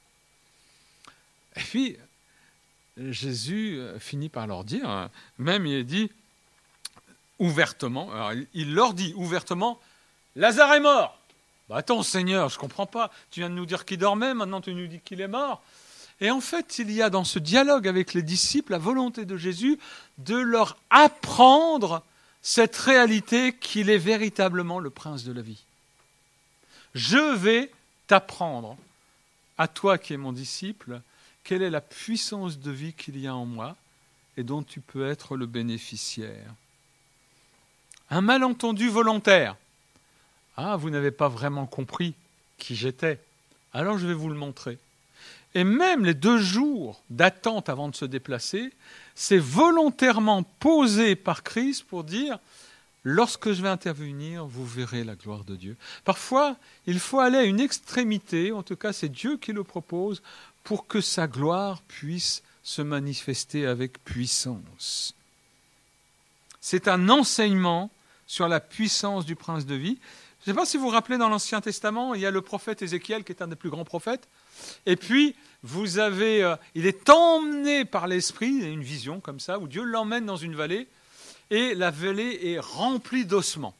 Et puis, Jésus finit par leur dire, même il dit ouvertement, alors il leur dit ouvertement, Lazare est mort. Attends Seigneur, je ne comprends pas, tu viens de nous dire qu'il dormait, maintenant tu nous dis qu'il est mort. Et en fait, il y a dans ce dialogue avec les disciples la volonté de Jésus de leur apprendre cette réalité qu'il est véritablement le prince de la vie. Je vais t'apprendre, à toi qui es mon disciple, quelle est la puissance de vie qu'il y a en moi et dont tu peux être le bénéficiaire. Un malentendu volontaire. Ah, vous n'avez pas vraiment compris qui j'étais. Alors je vais vous le montrer. Et même les 2 jours d'attente avant de se déplacer, c'est volontairement posé par Christ pour dire « Lorsque je vais intervenir, vous verrez la gloire de Dieu ». Parfois, il faut aller à une extrémité, en tout cas c'est Dieu qui le propose, pour que sa gloire puisse se manifester avec puissance. C'est un enseignement sur la puissance du prince de vie. Je ne sais pas si vous vous rappelez, dans l'Ancien Testament, il y a le prophète Ézéchiel qui est un des plus grands prophètes. Et puis, il est emmené par l'Esprit, il y a une vision comme ça, où Dieu l'emmène dans une vallée, et la vallée est remplie d'ossements.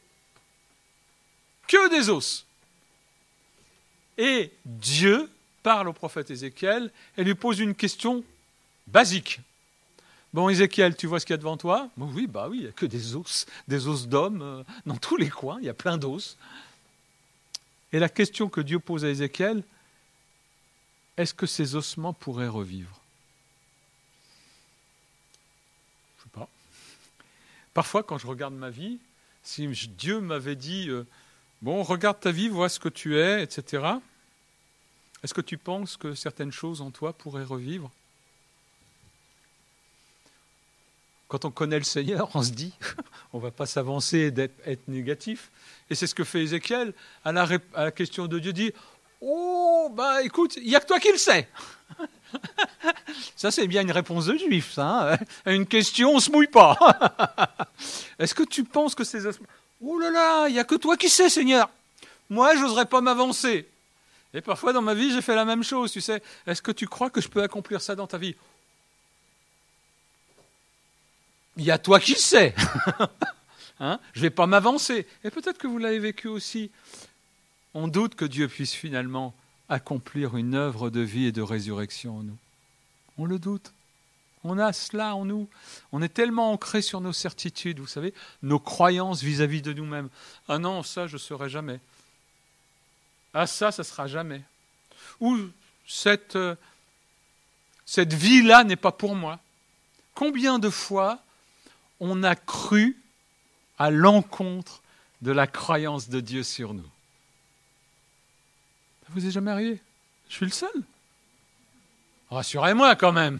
Que des os. Et Dieu parle au prophète Ézéchiel et lui pose une question basique. Bon, Ézéchiel, tu vois ce qu'il y a devant toi? Bon, oui, il n'y a que des os d'hommes dans tous les coins, il y a plein d'os. Et la question que Dieu pose à Ézéchiel, est-ce que ces ossements pourraient revivre? Je ne sais pas. Parfois, quand je regarde ma vie, si Dieu m'avait dit, regarde ta vie, vois ce que tu es, etc., est-ce que tu penses que certaines choses en toi pourraient revivre? Quand on connaît le Seigneur, on se dit, on ne va pas s'avancer et être négatif. Et c'est ce que fait Ézéchiel à la question de Dieu, dit, écoute, il n'y a que toi qui le sais. Ça, c'est bien une réponse de juif, ça. Hein. À une question, on ne se mouille pas. Est-ce que tu penses que ces ossements... Oh là là, il n'y a que toi qui sais, Seigneur. Moi, je n'oserais pas m'avancer. Et parfois, dans ma vie, j'ai fait la même chose, tu sais. Est-ce que tu crois que je peux accomplir ça dans ta vie? Il y a toi qui le sais. Je ne vais pas m'avancer. Et peut-être que vous l'avez vécu aussi. On doute que Dieu puisse finalement accomplir une œuvre de vie et de résurrection en nous. On le doute. On a cela en nous. On est tellement ancré sur nos certitudes, vous savez, nos croyances vis-à-vis de nous-mêmes. Ah non, ça, je ne serai jamais. Ah ça, ça ne sera jamais. Ou cette vie-là n'est pas pour moi. Combien de fois on a cru à l'encontre de la croyance de Dieu sur nous? Ça vous est jamais arrivé? Je suis le seul. Rassurez-moi quand même.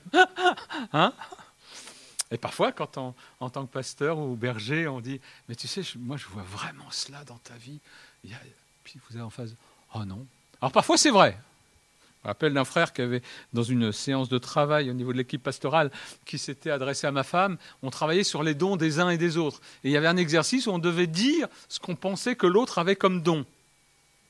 Et parfois, quand en tant que pasteur ou berger, on dit « Mais tu sais, moi je vois vraiment cela dans ta vie. » Puis vous avez en face « Oh non. » Alors parfois c'est vrai. Je me rappelle d'un frère qui avait, dans une séance de travail au niveau de l'équipe pastorale, qui s'était adressé à ma femme, on travaillait sur les dons des uns et des autres. Et il y avait un exercice où on devait dire ce qu'on pensait que l'autre avait comme don.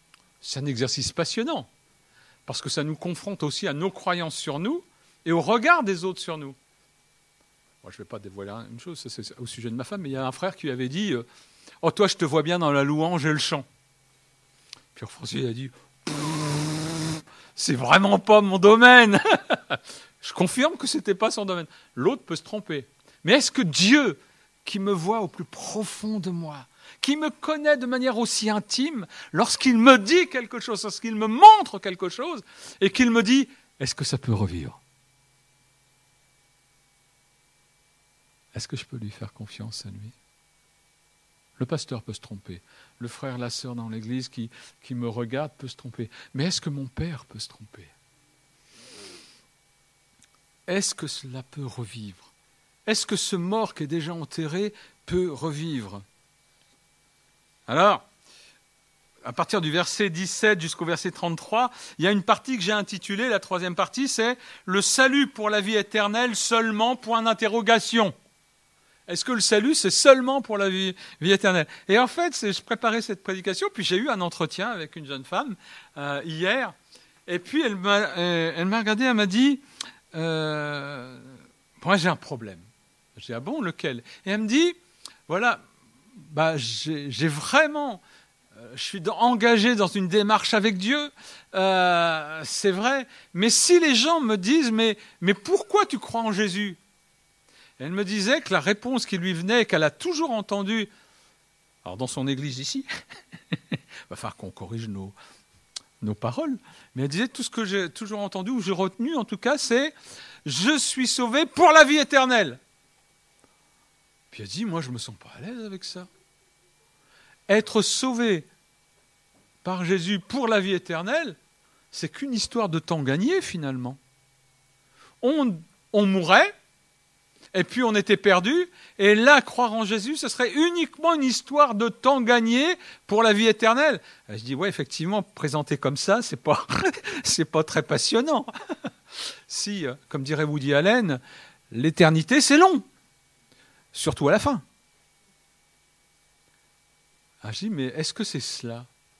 c'est un exercice passionnant, parce que ça nous confronte aussi à nos croyances sur nous et au regard des autres sur nous. Moi, je ne vais pas dévoiler une chose, ça, c'est au sujet de ma femme, mais il y a un frère qui lui avait dit « Oh, toi, je te vois bien dans la louange et le chant. » Puis Francis a dit « C'est vraiment pas mon domaine. » Je confirme que ce n'était pas son domaine. L'autre peut se tromper. Mais est-ce que Dieu, qui me voit au plus profond de moi, qui me connaît de manière aussi intime, lorsqu'il me dit quelque chose, lorsqu'il me montre quelque chose, et qu'il me dit « Est-ce que ça peut revivre ?» Est-ce que je peux lui faire confiance à lui? Le pasteur peut se tromper. Le frère, la sœur dans l'église qui me regarde peut se tromper. Mais est-ce que mon père peut se tromper? Est-ce que cela peut revivre? Est-ce que ce mort qui est déjà enterré peut revivre? Alors, à partir du verset 17 jusqu'au verset 33, il y a une partie que j'ai intitulée, la troisième partie, c'est « Le salut pour la vie éternelle seulement, point d'interrogation ». Est-ce que le salut, c'est seulement pour la vie éternelle? Et en fait, je préparais cette prédication, puis j'ai eu un entretien avec une jeune femme hier, et puis elle m'a regardé, elle m'a dit moi j'ai un problème. J'ai dit ah bon, lequel? Et elle me dit voilà, j'ai vraiment, je suis engagé dans une démarche avec Dieu, c'est vrai, mais si les gens me disent mais pourquoi tu crois en Jésus? Elle me disait que la réponse qui lui venait, qu'elle a toujours entendue, alors dans son église ici, il va falloir qu'on corrige nos paroles, mais elle disait tout ce que j'ai toujours entendu, ou j'ai retenu en tout cas, c'est « Je suis sauvé pour la vie éternelle ». Puis elle dit « Moi, je ne me sens pas à l'aise avec ça. Être sauvé par Jésus pour la vie éternelle, c'est qu'une histoire de temps gagné finalement. On mourait, et puis on était perdu, et là, croire en Jésus, ce serait uniquement une histoire de temps gagné pour la vie éternelle. Et je dis, ouais, effectivement, présenté comme ça, c'est pas très passionnant. Si, comme dirait Woody Allen, l'éternité, c'est long, surtout à la fin. Ah, je dis, mais est-ce que c'est cela,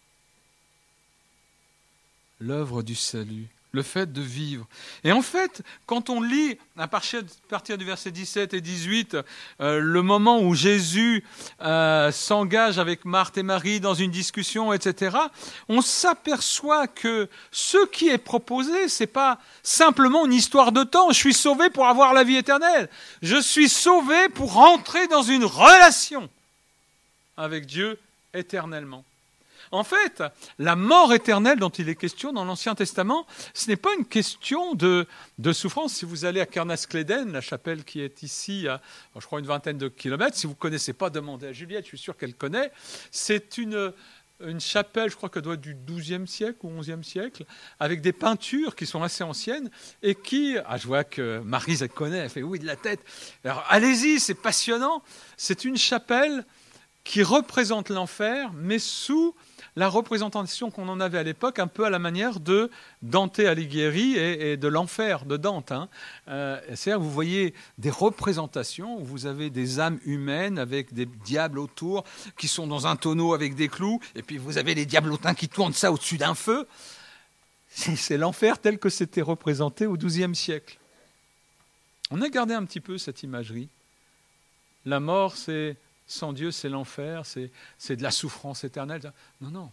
l'œuvre du salut? Le fait de vivre. Et en fait, quand on lit, à partir du verset 17 et 18, le moment où Jésus s'engage avec Marthe et Marie dans une discussion, etc., on s'aperçoit que ce qui est proposé, c'est pas simplement une histoire de temps. Je suis sauvé pour avoir la vie éternelle. Je suis sauvé pour rentrer dans une relation avec Dieu éternellement. En fait, la mort éternelle dont il est question dans l'Ancien Testament, ce n'est pas une question de souffrance. Si vous allez à Kernaskleden, la chapelle qui est ici à, je crois, une vingtaine de kilomètres, si vous ne connaissez pas, demandez à Juliette, je suis sûr qu'elle connaît. C'est une chapelle, je crois qu'elle doit être du XIIe siècle ou XIe siècle, avec des peintures qui sont assez anciennes et qui... Ah, je vois que Maryse, elle connaît, elle fait oui de la tête. Alors, allez-y, c'est passionnant. C'est une chapelle qui représente l'enfer, mais sous la représentation qu'on en avait à l'époque, un peu à la manière de Dante Alighieri et de l'enfer de Dante. C'est-à-dire, vous voyez des représentations où vous avez des âmes humaines avec des diables autour qui sont dans un tonneau avec des clous, et puis vous avez les diablotins qui tournent ça au-dessus d'un feu. C'est l'enfer tel que c'était représenté au XIIe siècle. On a gardé un petit peu cette imagerie. La mort, c'est... Sans Dieu, c'est l'enfer, c'est de la souffrance éternelle. Non, non.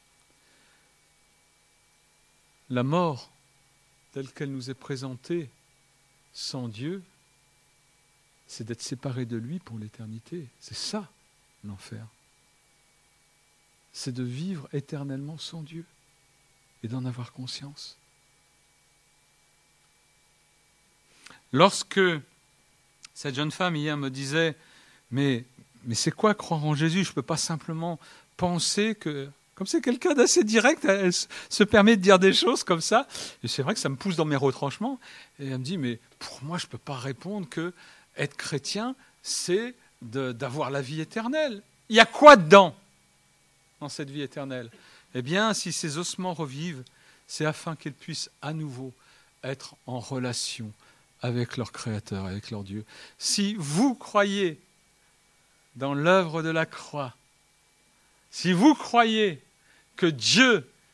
La mort, telle qu'elle nous est présentée, sans Dieu, c'est d'être séparé de lui pour l'éternité. C'est ça, l'enfer. C'est de vivre éternellement sans Dieu et d'en avoir conscience. Lorsque cette jeune femme hier me disait « Mais c'est quoi croire en Jésus? Je ne peux pas simplement penser que... » Comme c'est quelqu'un d'assez direct, elle se permet de dire des choses comme ça. Et c'est vrai que ça me pousse dans mes retranchements. Et elle me dit, mais pour moi, je ne peux pas répondre que être chrétien, c'est d'avoir la vie éternelle. Il y a quoi dedans, dans cette vie éternelle? Eh bien, si ces ossements revivent, c'est afin qu'ils puissent à nouveau être en relation avec leur Créateur, avec leur Dieu. Si vous croyez dans l'œuvre de la croix, si vous croyez que Dieu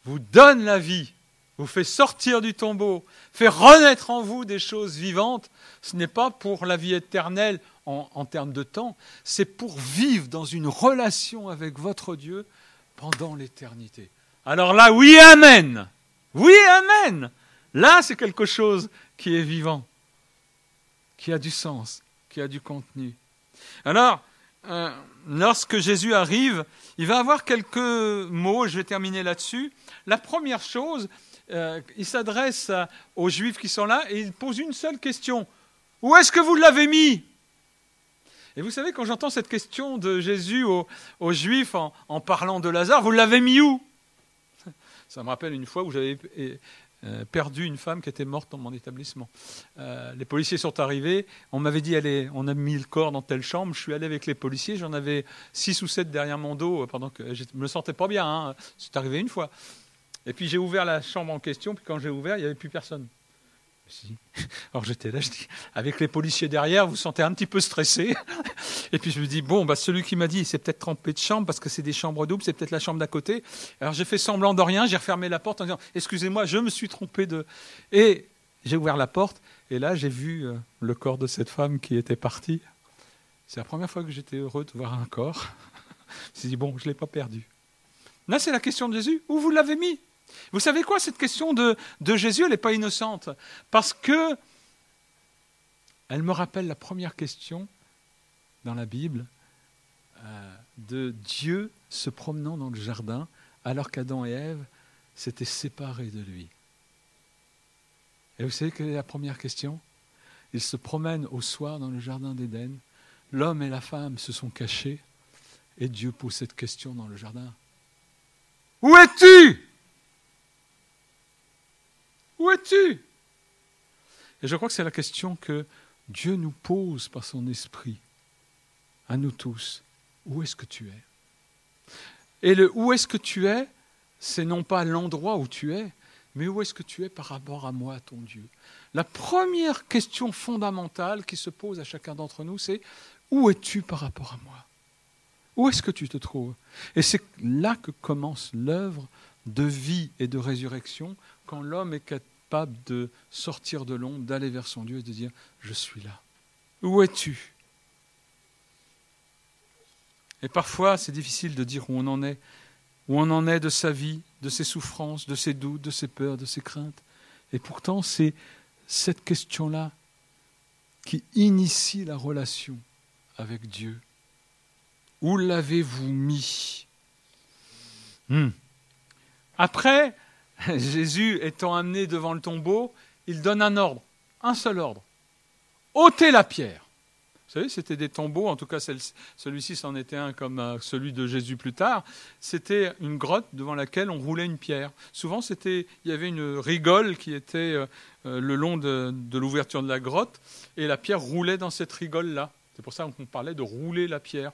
vous donne la vie, vous fait sortir du tombeau, fait renaître en vous des choses vivantes, ce n'est pas pour la vie éternelle en termes de temps, c'est pour vivre dans une relation avec votre Dieu pendant l'éternité. Alors là, oui, amen. Oui, amen. Là, c'est quelque chose qui est vivant, qui a du sens, qui a du contenu. Alors, lorsque Jésus arrive, il va avoir quelques mots, je vais terminer là-dessus. La première chose, il s'adresse aux Juifs qui sont là et il pose une seule question. Où est-ce que vous l'avez mis ? Et vous savez, quand j'entends cette question de Jésus aux Juifs en parlant de Lazare, vous l'avez mis où ? Ça me rappelle une fois où j'avais perdu une femme qui était morte dans mon établissement. Les policiers sont arrivés, on m'avait dit, allez, on a mis le corps dans telle chambre, je suis allé avec les policiers, j'en avais 6 ou 7 derrière mon dos, pendant que je ne me sentais pas bien, hein. C'est arrivé une fois. Et puis j'ai ouvert la chambre en question, puis quand j'ai ouvert, il n'y avait plus personne. Alors j'étais là, je dis, avec les policiers derrière, vous vous sentez un petit peu stressé. Et puis je me dis, bon, celui qui m'a dit, il s'est peut-être trompé de chambre, parce que c'est des chambres doubles, c'est peut-être la chambre d'à côté. Alors j'ai fait semblant de rien, j'ai refermé la porte en disant, excusez-moi, je me suis trompé de... Et j'ai ouvert la porte, et là j'ai vu le corps de cette femme qui était partie. C'est la première fois que j'étais heureux de voir un corps. Je me suis dit, bon, je ne l'ai pas perdu. Là, c'est la question de Jésus, où vous l'avez mis ? Vous savez quoi, cette question de Jésus, elle n'est pas innocente, parce que elle me rappelle la première question dans la Bible de Dieu se promenant dans le jardin alors qu'Adam et Ève s'étaient séparés de lui. Et vous savez quelle est la première question ? Ils se promènent au soir dans le jardin d'Éden, l'homme et la femme se sont cachés, et Dieu pose cette question dans le jardin. Où es-tu ? Où es-tu ? Et je crois que c'est la question que Dieu nous pose par son esprit, à nous tous. Où est-ce que tu es ? Et le où est-ce que tu es, c'est non pas l'endroit où tu es, mais où est-ce que tu es par rapport à moi, ton Dieu ? La première question fondamentale qui se pose à chacun d'entre nous, c'est où es-tu par rapport à moi ? Où est-ce que tu te trouves ? Et c'est là que commence l'œuvre de vie et de résurrection, quand l'homme est capable de sortir de l'ombre, d'aller vers son Dieu et de dire « Je suis là ». Où es-tu ? Et parfois, c'est difficile de dire où on en est de sa vie, de ses souffrances, de ses doutes, de ses peurs, de ses craintes. Et pourtant, c'est cette question-là qui initie la relation avec Dieu. Où l'avez-vous mis ? Après, Jésus étant amené devant le tombeau, il donne un ordre, un seul ordre. Ôtez la pierre. Vous savez, c'était des tombeaux, en tout cas celui-ci c'en était un comme celui de Jésus plus tard. C'était une grotte devant laquelle on roulait une pierre. Souvent, il y avait une rigole qui était le long de l'ouverture de la grotte, et la pierre roulait dans cette rigole-là. C'est pour ça qu'on parlait de rouler la pierre.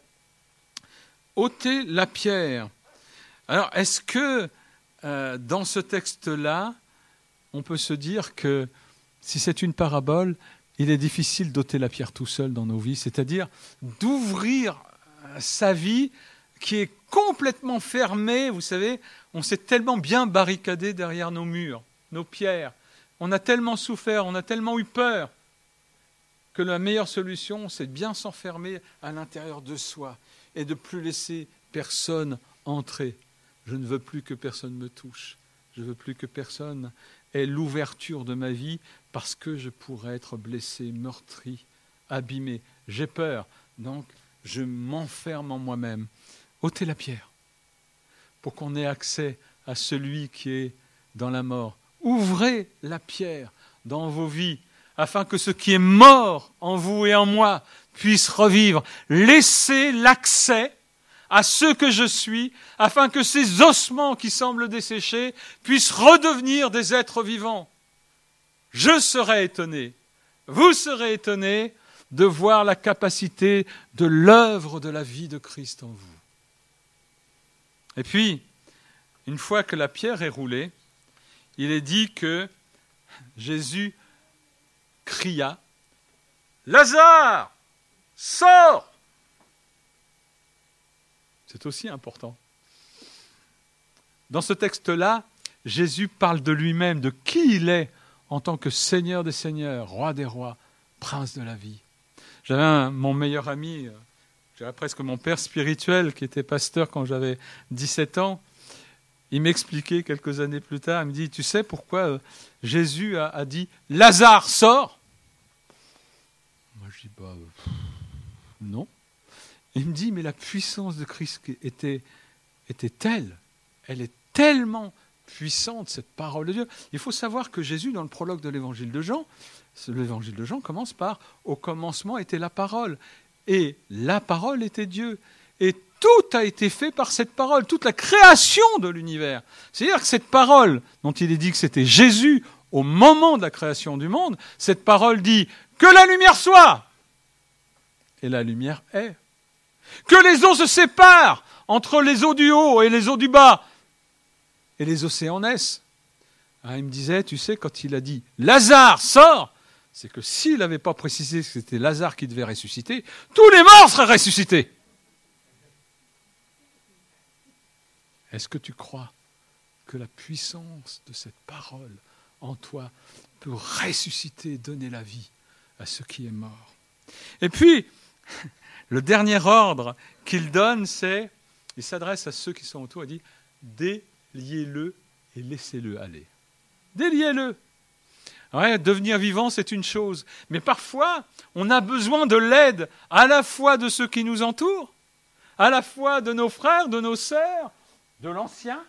Ôtez la pierre. Alors, est-ce que dans ce texte-là, on peut se dire que si c'est une parabole, il est difficile d'ôter la pierre tout seul dans nos vies, c'est-à-dire d'ouvrir sa vie qui est complètement fermée. Vous savez, on s'est tellement bien barricadé derrière nos murs, nos pierres. On a tellement souffert, on a tellement eu peur que la meilleure solution, c'est de bien s'enfermer à l'intérieur de soi et de ne plus laisser personne entrer. Je ne veux plus que personne me touche. Je ne veux plus que personne ait l'ouverture de ma vie parce que je pourrais être blessé, meurtri, abîmé. J'ai peur, donc je m'enferme en moi-même. Ôtez la pierre pour qu'on ait accès à celui qui est dans la mort. Ouvrez la pierre dans vos vies afin que ce qui est mort en vous et en moi puisse revivre. Laissez l'accès à ce que je suis, afin que ces ossements qui semblent desséchés puissent redevenir des êtres vivants. Je serai étonné, vous serez étonné de voir la capacité de l'œuvre de la vie de Christ en vous. Et puis, une fois que la pierre est roulée, il est dit que Jésus cria « Lazare, sors !» C'est aussi important. Dans ce texte-là, Jésus parle de lui-même, de qui il est en tant que Seigneur des Seigneurs, Roi des Rois, Prince de la vie. J'avais mon meilleur ami, j'avais presque mon père spirituel qui était pasteur quand j'avais 17 ans. Il m'expliquait quelques années plus tard, il me dit, tu sais pourquoi Jésus a dit « Lazare, sors !» Moi je dis « non ». Il me dit « mais la puissance de Christ était telle, elle est tellement puissante, cette parole de Dieu ». Il faut savoir que Jésus, dans le prologue de l'évangile de Jean commence par « au commencement était la parole ». Et la parole était Dieu. Et tout a été fait par cette parole, toute la création de l'univers. C'est-à-dire que cette parole, dont il est dit que c'était Jésus au moment de la création du monde, cette parole dit « que la lumière soit !» Et la lumière est. Que les eaux se séparent entre les eaux du haut et les eaux du bas. Et les océans naissent. Il me disait, tu sais, quand il a dit « Lazare, sors !» c'est que s'il n'avait pas précisé que c'était Lazare qui devait ressusciter, tous les morts seraient ressuscités. Est-ce que tu crois que la puissance de cette parole en toi peut ressusciter, donner la vie à ce qui est mort? Et puis, le dernier ordre qu'il donne, c'est, il s'adresse à ceux qui sont autour, il dit, déliez-le et laissez-le aller. Déliez-le. Ouais, devenir vivant, c'est une chose. Mais parfois, on a besoin de l'aide à la fois de ceux qui nous entourent, à la fois de nos frères, de nos sœurs, de l'ancien,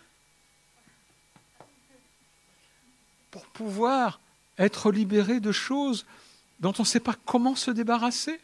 pour pouvoir être libéré de choses dont on ne sait pas comment se débarrasser.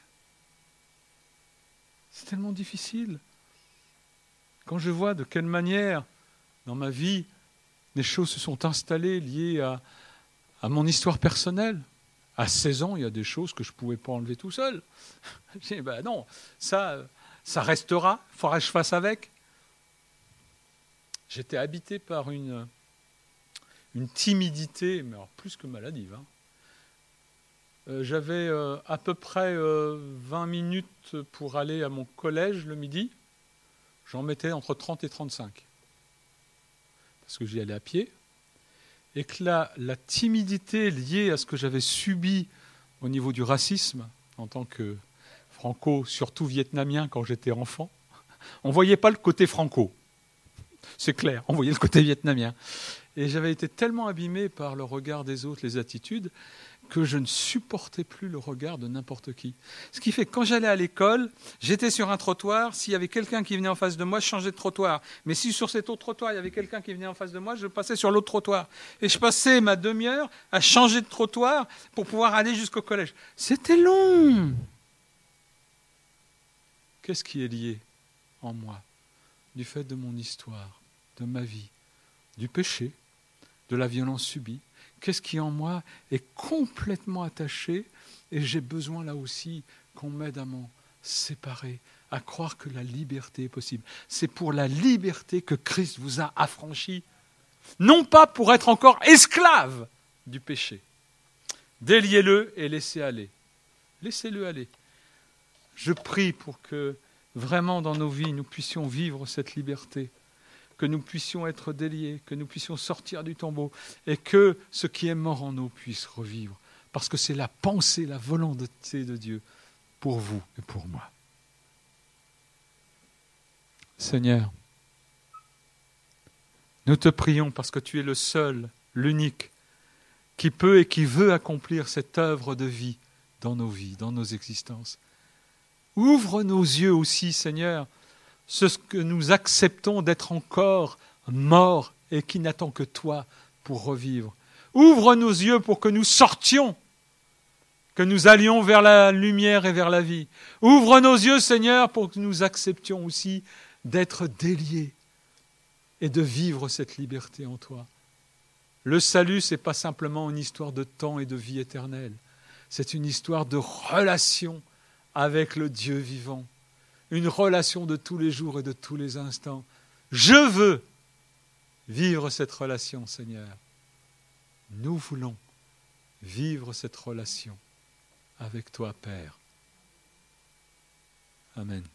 C'est tellement difficile. Quand je vois de quelle manière, dans ma vie, les choses se sont installées liées à mon histoire personnelle. À 16 ans, il y a des choses que je ne pouvais pas enlever tout seul. Je dis, non, ça restera, il faudra que je fasse avec. J'étais habité par une timidité, mais alors plus que maladive. J'avais à peu près 20 minutes pour aller à mon collège le midi. J'en mettais entre 30 et 35. Parce que j'y allais à pied. Et que la timidité liée à ce que j'avais subi au niveau du racisme, en tant que franco, surtout vietnamien quand j'étais enfant, on ne voyait pas le côté franco. C'est clair, on voyait le côté vietnamien. Et j'avais été tellement abîmé par le regard des autres, les attitudes, que je ne supportais plus le regard de n'importe qui. Ce qui fait que quand j'allais à l'école, j'étais sur un trottoir, s'il y avait quelqu'un qui venait en face de moi, je changeais de trottoir. Mais si sur cet autre trottoir, il y avait quelqu'un qui venait en face de moi, je passais sur l'autre trottoir. Et je passais ma demi-heure à changer de trottoir pour pouvoir aller jusqu'au collège. C'était long. Qu'est-ce qui est lié en moi du fait de mon histoire, de ma vie, du péché, de la violence subie? Qu'est-ce qui en moi est complètement attaché et j'ai besoin là aussi qu'on m'aide à m'en séparer, à croire que la liberté est possible. C'est pour la liberté que Christ vous a affranchi, non pas pour être encore esclave du péché. Déliez-le et laissez aller. Laissez-le aller. Je prie pour que vraiment dans nos vies nous puissions vivre cette liberté, que nous puissions être déliés, que nous puissions sortir du tombeau et que ce qui est mort en nous puisse revivre. Parce que c'est la pensée, la volonté de Dieu pour vous et pour moi. Seigneur, nous te prions parce que tu es le seul, l'unique, qui peut et qui veut accomplir cette œuvre de vie dans nos vies, dans nos existences. Ouvre nos yeux aussi, Seigneur, ce que nous acceptons d'être encore morts et qui n'attend que toi pour revivre. Ouvre nos yeux pour que nous sortions, que nous allions vers la lumière et vers la vie. Ouvre nos yeux, Seigneur, pour que nous acceptions aussi d'être déliés et de vivre cette liberté en toi. Le salut, ce n'est pas simplement une histoire de temps et de vie éternelle. C'est une histoire de relation avec le Dieu vivant. Une relation de tous les jours et de tous les instants. Je veux vivre cette relation, Seigneur. Nous voulons vivre cette relation avec toi, Père. Amen.